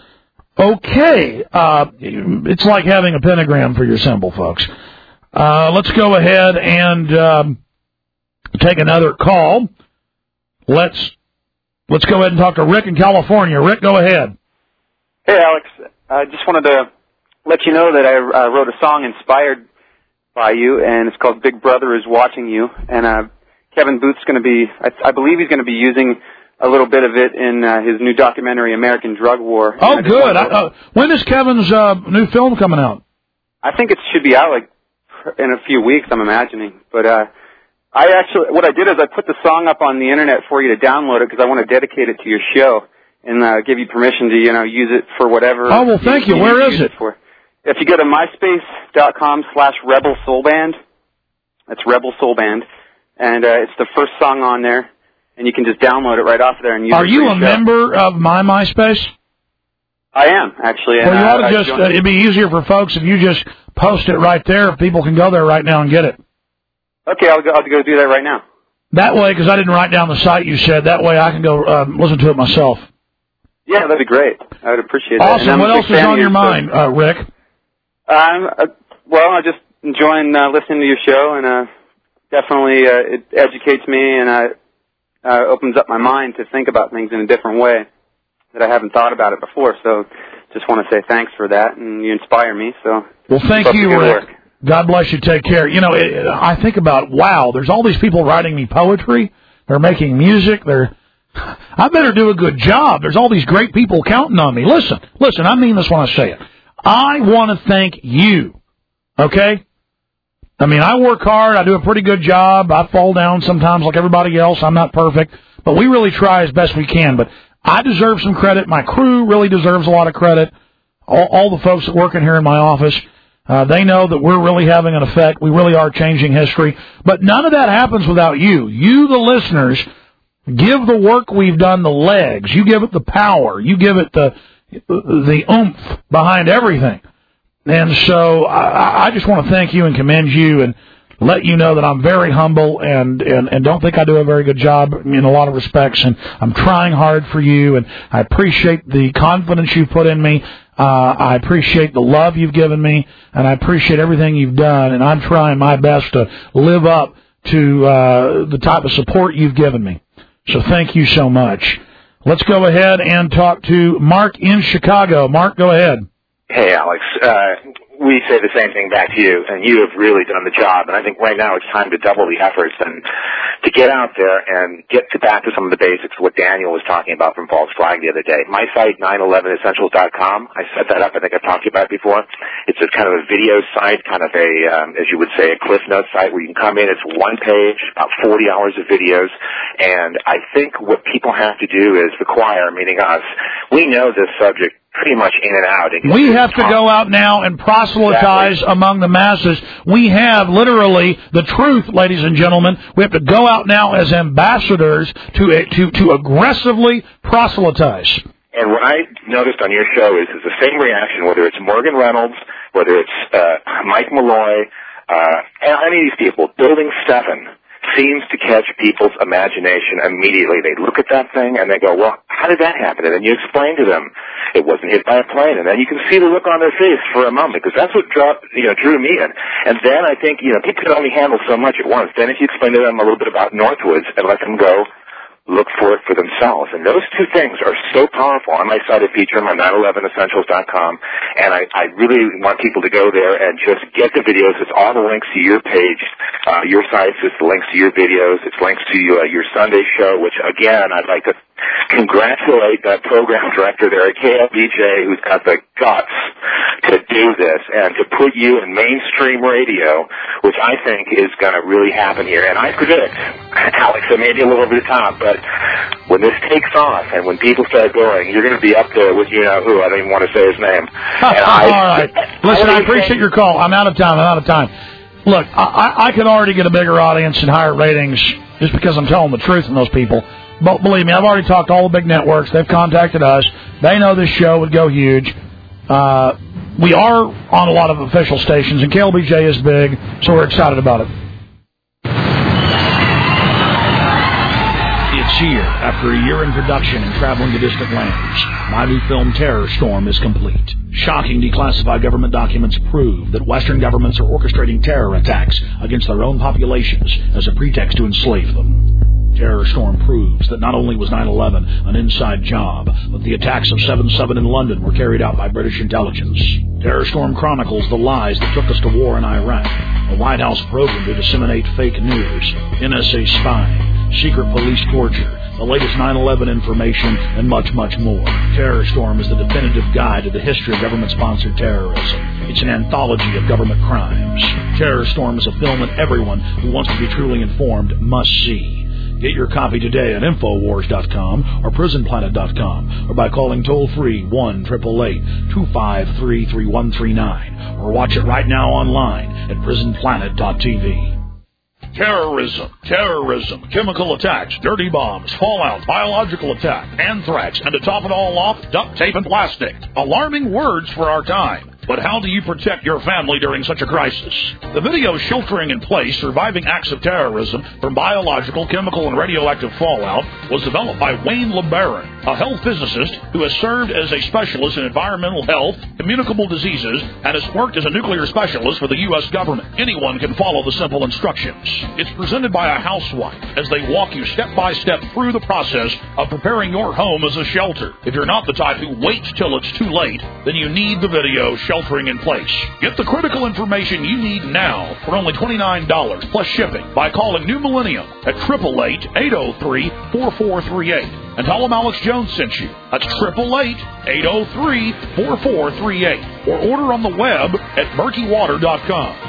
Okay. It's like having a pentagram for your symbol, folks. Let's go ahead and take another call. Let's go ahead and talk to Rick in California. Rick, go ahead. Hey, Alex. I just wanted to let you know that I wrote a song inspired by you, and it's called Big Brother is Watching You. And Kevin Booth's going to be, I believe he's going to be using a little bit of it in his new documentary, American Drug War. Oh, good. When is Kevin's new film coming out? I think it should be out in a few weeks, I'm imagining. But what I did is I put the song up on the internet for you to download it because I want to dedicate it to your show and give you permission to, use it for whatever. Oh, well, thank you. Where is it? If you go to myspace.com/Rebel Soul Band, that's Rebel Soul Band, and it's the first song on there, and you can just download it right off there and use it. Are you a member of my MySpace? I am, actually. Well, you ought to just, it'd be easier for folks if you just post it right there. People can go there right now and get it. Okay, I'll go do that right now. That way, because I didn't write down the site you said, that way I can go listen to it myself. Yeah, that'd be great. I would appreciate that. Awesome. What else is on your mind, Rick? I'm just enjoying listening to your show, and definitely it educates me and opens up my mind to think about things in a different way that I haven't thought about it before. So just want to say thanks for that, and you inspire me. So well, thank you, Rick. God bless you. Take care. I think about, wow, there's all these people writing me poetry. They're making music. I better do a good job. There's all these great people counting on me. Listen, I mean this when I say it. I want to thank you, okay? I mean, I work hard. I do a pretty good job. I fall down sometimes like everybody else. I'm not perfect, but we really try as best we can. But I deserve some credit. My crew really deserves a lot of credit. All the folks that work in here in my office, they know that we're really having an effect. We really are changing history. But none of that happens without you. You, the listeners, give the work we've done the legs. You give it the power. You give it the oomph behind everything. And so I just want to thank you and commend you and let you know that I'm very humble and don't think I do a very good job in a lot of respects, and I'm trying hard for you, and I appreciate the confidence you put in me. I appreciate the love you've given me, and I appreciate everything you've done, and I'm trying my best to live up to the type of support you've given me. So thank you so much. Let's go ahead and talk to Mark in Chicago. Mark, go ahead. Hey, Alex. We say the same thing back to you, and you have really done the job. And I think right now it's time to double the efforts and to get out there and get back to some of the basics of what Daniel was talking about from False Flag the other day. My site, 911essentials.com, I set that up. I think I've talked to you about it before. It's a kind of a video site, kind of a, as you would say, a Cliff Notes site where you can come in. It's one page, about 40 hours of videos. And I think what people have to do is the choir, meaning us, we know this subject pretty much in and out. We have to go out now and proselytize among the masses. We have literally the truth, ladies and gentlemen. We have to go out now as ambassadors to aggressively proselytize. And what I noticed on your show is the same reaction, whether it's Morgan Reynolds, whether it's Mike Malloy, any of these people. Building 7 seems to catch people's imagination immediately. They look at that thing and they go, well, how did that happen? And then you explain to them it wasn't hit by a plane. And then you can see the look on their face for a moment, because that's what drew me in. And then I think, people can only handle so much at once. Then if you explain to them a little bit about Northwoods and let them go look for it for themselves. And those two things are so powerful. On my site, I feature them on 911essentials.com, and I really want people to go there and just get the videos. It's all the links to your page, your sites. It's the links to your videos. It's links to your Sunday show, which, again, I'd like to congratulate that program director there at KLBJ, who's got the guts to do this and to put you in mainstream radio, which I think is going to really happen here. And I predict, Alex, it may be a little bit of time, but when this takes off and when people start going, you're going to be up there with you-know-who. I don't even want to say his name. All right. Listen, I appreciate your call. I'm out of time. Look, I could already get a bigger audience and higher ratings just because I'm telling the truth from those people. But believe me, I've already talked to all the big networks. They've contacted us. They know this show would go huge. We are on a lot of official stations, and KLBJ is big, so we're excited about it. It's here. After a year in production and traveling to distant lands, my new film Terror Storm is complete. Shocking declassified government documents prove that Western governments are orchestrating terror attacks against their own populations as a pretext to enslave them. Terror Storm proves that not only was 9/11 an inside job, but the attacks of 7/7 in London were carried out by British intelligence. Terror Storm chronicles the lies that took us to war in Iraq, a White House program to disseminate fake news, NSA spying, secret police torture, the latest 9/11 information, and much, much more. Terror Storm is the definitive guide to the history of government-sponsored terrorism. It's an anthology of government crimes. Terror Storm is a film that everyone who wants to be truly informed must see. Get your copy today at Infowars.com or PrisonPlanet.com or by calling toll-free 1-888-253-3139 or watch it right now online at PrisonPlanet.tv. Terrorism, chemical attacks, dirty bombs, fallout, biological attack, anthrax, and to top it all off, duct tape and plastic. Alarming words for our time. But how do you protect your family during such a crisis? The video Sheltering in Place, Surviving Acts of Terrorism from Biological, Chemical, and Radioactive Fallout was developed by Wayne LeBaron, a health physicist who has served as a specialist in environmental health, communicable diseases, and has worked as a nuclear specialist for the U.S. government. Anyone can follow the simple instructions. It's presented by a housewife as they walk you step by step through the process of preparing your home as a shelter. If you're not the type who waits till it's too late, then you need the video Sheltering in Place. Get the critical information you need now for only $29 plus shipping by calling New Millennium at 888-803-4438 and tell them Alex Jones sent you. That's 888-803-4438 or order on the web at murkywater.com.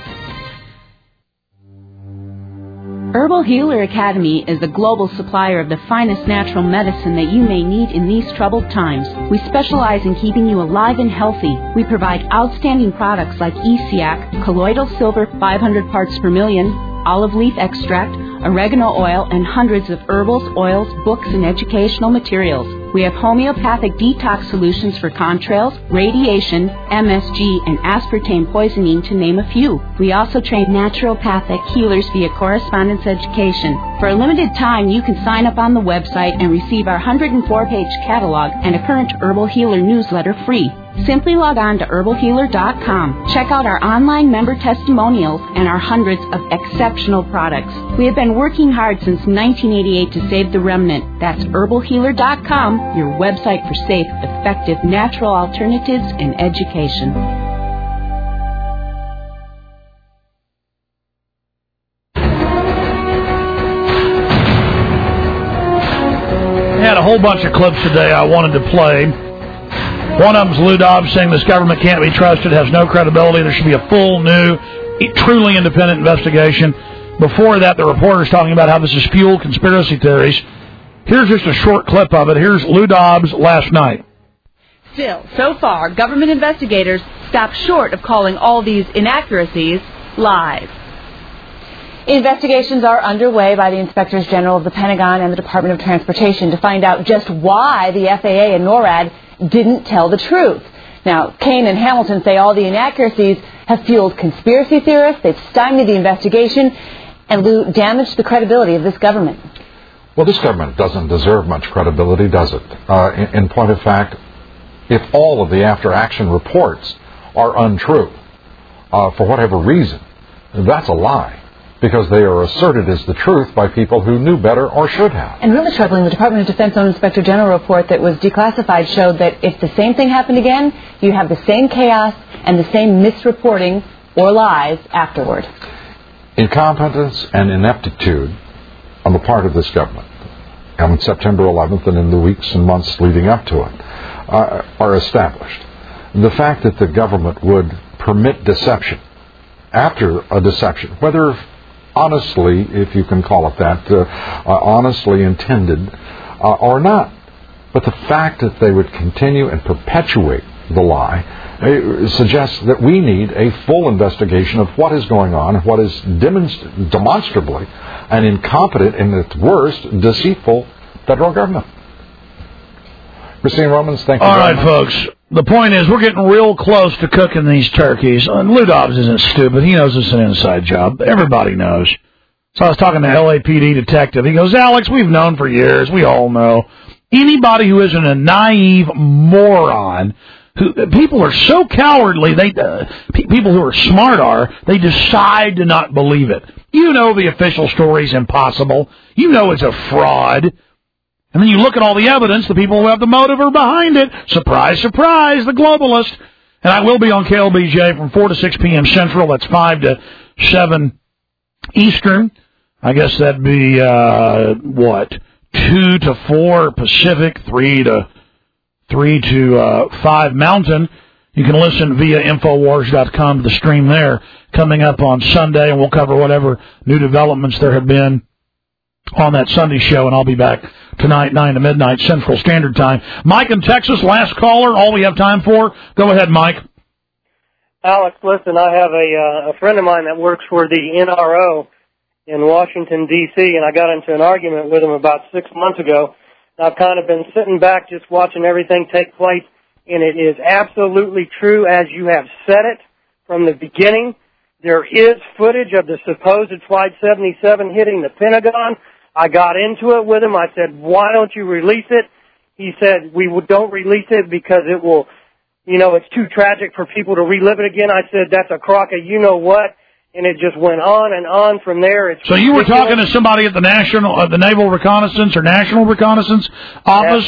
Herbal Healer Academy is the global supplier of the finest natural medicine that you may need in these troubled times. We specialize in keeping you alive and healthy. We provide outstanding products like ESEAC, colloidal silver 500 parts per million, olive leaf extract, oregano oil, and hundreds of herbals, oils, books, and educational materials. We have homeopathic detox solutions for contrails, radiation, MSG, and aspartame poisoning, to name a few. We also train naturopathic healers via correspondence education. For a limited time, you can sign up on the website and receive our 104-page catalog and a current Herbal Healer newsletter free. Simply log on to herbalhealer.com. Check out our online member testimonials and our hundreds of exceptional products. We have been working hard since 1988 to save the remnant. That's herbalhealer.com, your website for safe, effective, natural alternatives and education. I had a whole bunch of clips today I wanted to play. One of them's Lou Dobbs saying this government can't be trusted, has no credibility. There should be a full, new, truly independent investigation. Before that, the reporter's talking about how this has fueled conspiracy theories. Here's just a short clip of it. Here's Lou Dobbs last night. Still, so far, government investigators stop short of calling all these inaccuracies lies. Investigations are underway by the Inspectors General of the Pentagon and the Department of Transportation to find out just why the FAA and NORAD didn't tell the truth. Now, Kane and Hamilton say all the inaccuracies have fueled conspiracy theorists, they've stymied the investigation, and damaged the credibility of this government. Well, this government doesn't deserve much credibility, does it? In point of fact, if all of the after-action reports are untrue, for whatever reason, that's a lie, because they are asserted as the truth by people who knew better or should have. And really troubling, the Department of Defense own Inspector General report that was declassified showed that if the same thing happened again, you have the same chaos and the same misreporting or lies afterward. Incompetence and ineptitude on the part of this government, on September 11th and in the weeks and months leading up to it, are established. The fact that the government would permit deception after a deception, whether honestly, if you can call it that, honestly intended or not, but the fact that they would continue and perpetuate the lie suggests that we need a full investigation of what is going on and what is demonstrably an incompetent and, at worst, deceitful federal government. Christine Romans, thank you All very right, much. folks. The point is, we're getting real close to cooking these turkeys. And Lou Dobbs isn't stupid. He knows it's an inside job. Everybody knows. So I was talking to LAPD detective. He goes, Alex, we've known for years. We all know. Anybody who isn't a naive moron, people are so cowardly, people who are smart they decide to not believe it. You know the official story's impossible. You know it's a fraud. And then you look at all the evidence, the people who have the motive are behind it. Surprise, surprise, the globalist. And I will be on KLBJ from 4 to 6 p.m. Central. That's 5 to 7 Eastern. I guess that'd be, 2 to 4 Pacific, 3 to 5 Mountain. You can listen via Infowars.com to the stream there coming up on Sunday, and we'll cover whatever new developments there have been on that Sunday show, and I'll be back tonight, 9 to midnight Central Standard Time. Mike in Texas, last caller, all we have time for. Go ahead, Mike. Alex, listen, I have a friend of mine that works for the NRO in Washington, D.C., and I got into an argument with him about 6 months ago. I've kind of been sitting back just watching everything take place, and it is absolutely true as you have said it from the beginning. There is footage of the supposed Flight 77 hitting the Pentagon. I got into it with him. I said, why don't you release it? He said, we don't release it because it will, it's too tragic for people to relive it again. I said, that's a crock of you-know-what. And it just went on and on from there. So you were talking to somebody at the Naval Reconnaissance or National Reconnaissance Office,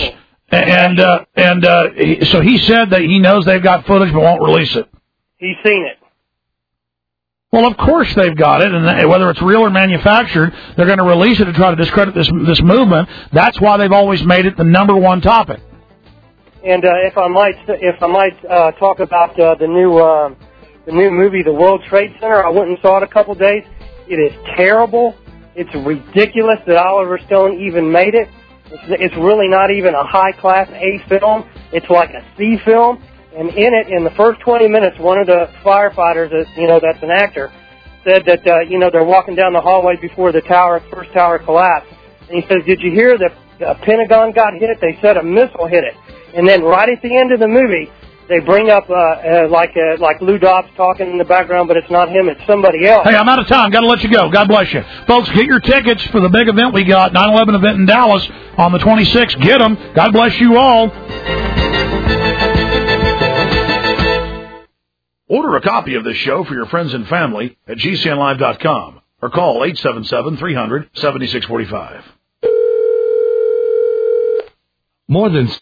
so he said that he knows they've got footage but won't release it. He's seen it. Well, of course they've got it, and whether it's real or manufactured, they're going to release it to try to discredit this movement. That's why they've always made it the number one topic. And if I might talk about the new movie, The World Trade Center, I went and saw it a couple days. It is terrible. It's ridiculous that Oliver Stone even made it. It's really not even a high-class A film. It's like a C film. And in it, in the first 20 minutes, one of the firefighters, that's an actor, said that, they're walking down the hallway before the first tower collapsed. And he says, did you hear that the Pentagon got hit? They said a missile hit it. And then right at the end of the movie, they bring up, like Lou Dobbs talking in the background, but it's not him, it's somebody else. Hey, I'm out of time. Got to let you go. God bless you. Folks, get your tickets for the big event we got, 9/11 event in Dallas on the 26th. Get them. God bless you all. Order a copy of this show for your friends and family at GCNlive.com or call 877-300-7645. More than